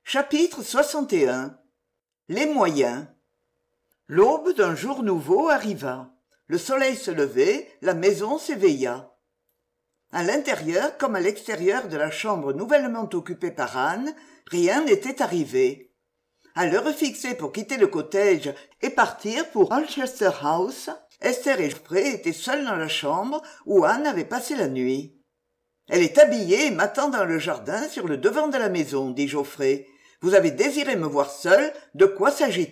Chapitre 61. Les moyens. L'aube d'un jour nouveau arriva. Le soleil se levait, la maison s'éveilla. À l'intérieur comme à l'extérieur de la chambre nouvellement occupée par Anne, rien n'était arrivé. À l'heure fixée pour quitter le cottage et partir pour Holchester House, Esther et Geoffrey étaient seuls dans la chambre où Anne avait passé la nuit. « Elle est habillée et m'attend dans le jardin sur le devant de la maison, dit Geoffrey. Vous avez désiré me voir seule, de quoi s'agit-il »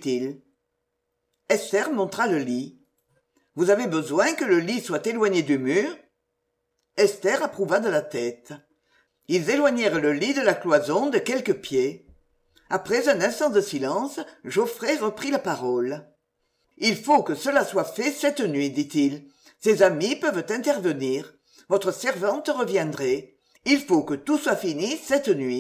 Esther montra le lit. « Vous avez besoin que le lit soit éloigné du mur » Esther approuva de la tête. Ils éloignèrent le lit de la cloison de quelques pieds. Après un instant de silence, Geoffrey reprit la parole. « Il faut que cela soit fait cette nuit, dit-il. Ses amis peuvent intervenir. Votre servante reviendrait. Il faut que tout soit fini cette nuit. »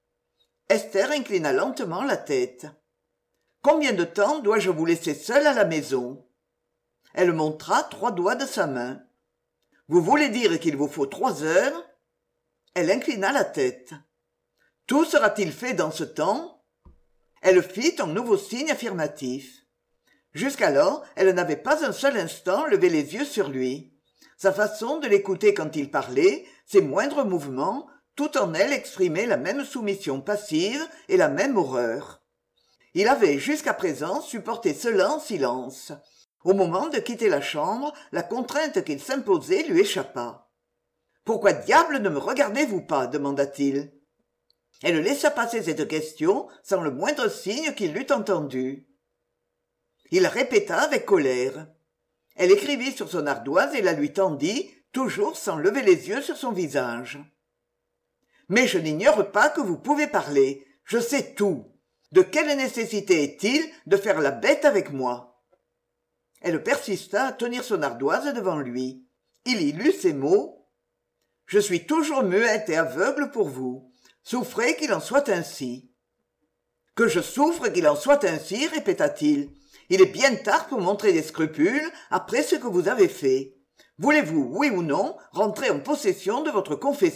Esther inclina lentement la tête. « Combien de temps dois-je vous laisser seule à la maison ?» Elle montra 3 doigts de sa main. « Vous voulez dire qu'il vous faut 3 heures ?» Elle inclina la tête. « Tout sera-t-il fait dans ce temps ?» Elle fit un nouveau signe affirmatif. Jusqu'alors, elle n'avait pas un seul instant levé les yeux sur lui. Sa façon de l'écouter quand il parlait, ses moindres mouvements, tout en elle exprimait la même soumission passive et la même horreur. Il avait jusqu'à présent supporté cela en silence. Au moment de quitter la chambre, la contrainte qu'il s'imposait lui échappa. « Pourquoi diable ne me regardez-vous pas ?» demanda-t-il. Elle laissa passer cette question sans le moindre signe qu'il l'eût entendue. Il répéta avec colère. Elle écrivit sur son ardoise et la lui tendit, toujours sans lever les yeux sur son visage. « Mais je n'ignore pas que vous pouvez parler. Je sais tout. De quelle nécessité est-il de faire la bête avec moi ?» Elle persista à tenir son ardoise devant lui. Il y lut ces mots. « Je suis toujours muette et aveugle pour vous. Souffrez qu'il en soit ainsi. » « Que je souffre qu'il en soit ainsi, répéta-t-il. Il est bien tard pour montrer des scrupules après ce que vous avez fait. Voulez-vous, oui ou non, rentrer en possession de votre confession ?»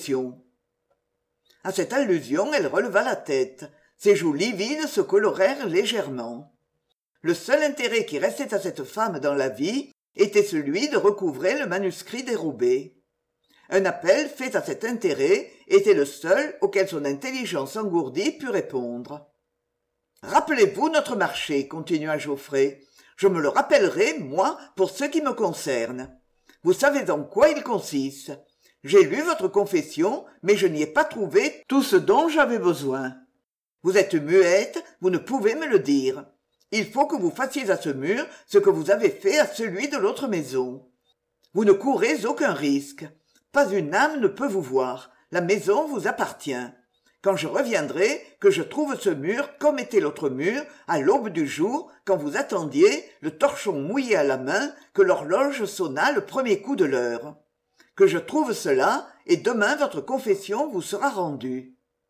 À cette allusion, elle releva la tête. Ses joues livides se colorèrent légèrement. Le seul intérêt qui restait à cette femme dans la vie était celui de recouvrer le manuscrit dérobé. Un appel fait à cet intérêt était le seul auquel son intelligence engourdie put répondre. « Rappelez-vous notre marché, continua Geoffrey. Je me le rappellerai, moi, pour ce qui me concerne. Vous savez en quoi il consiste. J'ai lu votre confession, mais je n'y ai pas trouvé tout ce dont j'avais besoin. Vous êtes muette, vous ne pouvez me le dire. Il faut que vous fassiez à ce mur ce que vous avez fait à celui de l'autre maison. Vous ne courez aucun risque. Pas une âme ne peut vous voir. La maison vous appartient. Quand je reviendrai, que je trouve ce mur comme était l'autre mur, à l'aube du jour, quand vous attendiez, le torchon mouillé à la main, que l'horloge sonna le premier coup de l'heure. Que je trouve cela, et demain votre confession vous sera rendue. »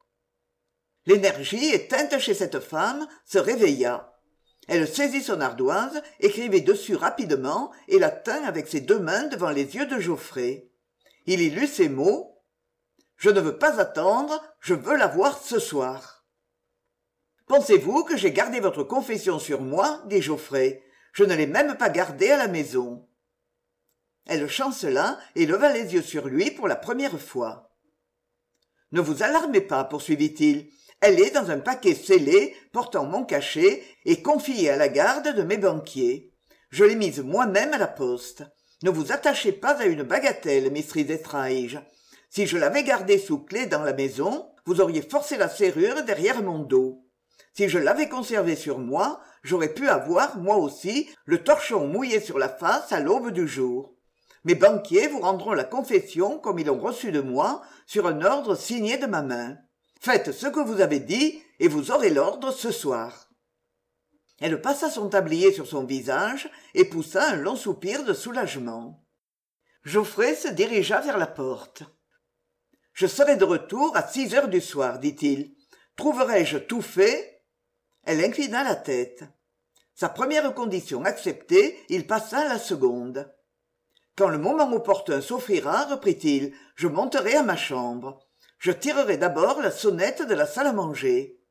L'énergie éteinte chez cette femme se réveilla. Elle saisit son ardoise, écrivit dessus rapidement et la tint avec ses 2 mains devant les yeux de Geoffrey. Il y lut ces mots. « Je ne veux pas attendre, je veux la voir ce soir. » « Pensez-vous que j'ai gardé votre confession sur moi ?» dit Geoffrey. « Je ne l'ai même pas gardée à la maison. » Elle chancela et leva les yeux sur lui pour la première fois. « Ne vous alarmez pas, poursuivit-il. Elle est dans un paquet scellé, portant mon cachet et confiée à la garde de mes banquiers. Je l'ai mise moi-même à la poste. Ne vous attachez pas à une bagatelle, Mistress Estradge. Si je l'avais gardée sous clé dans la maison, vous auriez forcé la serrure derrière mon dos. Si je l'avais conservée sur moi, j'aurais pu avoir, moi aussi, le torchon mouillé sur la face à l'aube du jour. Mes banquiers vous rendront la confession comme ils l'ont reçue de moi, sur un ordre signé de ma main. Faites ce que vous avez dit, et vous aurez l'ordre ce soir. » Elle passa son tablier sur son visage et poussa un long soupir de soulagement. Geoffrey se dirigea vers la porte. « Je serai de retour à 6 heures du soir, dit-il. Trouverai-je tout fait ?» Elle inclina la tête. Sa première condition acceptée, il passa à la seconde. « Quand le moment opportun s'offrira, reprit-il, je monterai à ma chambre. Je tirerai d'abord la sonnette de la salle à manger.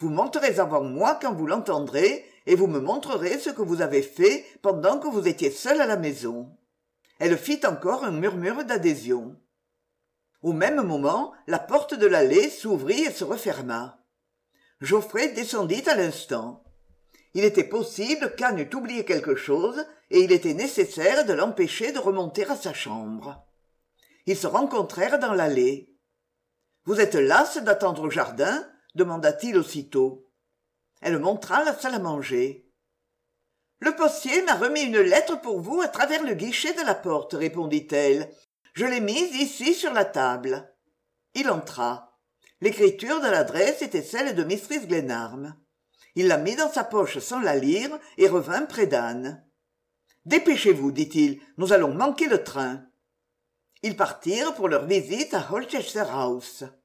Vous monterez avant moi quand vous l'entendrez, et vous me montrerez ce que vous avez fait pendant que vous étiez seul à la maison. » Elle fit encore un murmure d'adhésion. Au même moment, la porte de l'allée s'ouvrit et se referma. Geoffrey descendit à l'instant. Il était possible qu'Anne eût oublié quelque chose, et il était nécessaire de l'empêcher de remonter à sa chambre. Ils se rencontrèrent dans l'allée. « Vous êtes lasse d'attendre au jardin ?» demanda-t-il aussitôt. Elle montra la salle à manger. « Le postier m'a remis une lettre pour vous à travers le guichet de la porte, répondit-elle. Je l'ai mise ici sur la table. » Il entra. L'écriture de l'adresse était celle de Mistress Glenarm. Il la mit dans sa poche sans la lire et revint près d'Anne. « Dépêchez-vous, dit-il, nous allons manquer le train. » Ils partirent pour leur visite à Holchester House.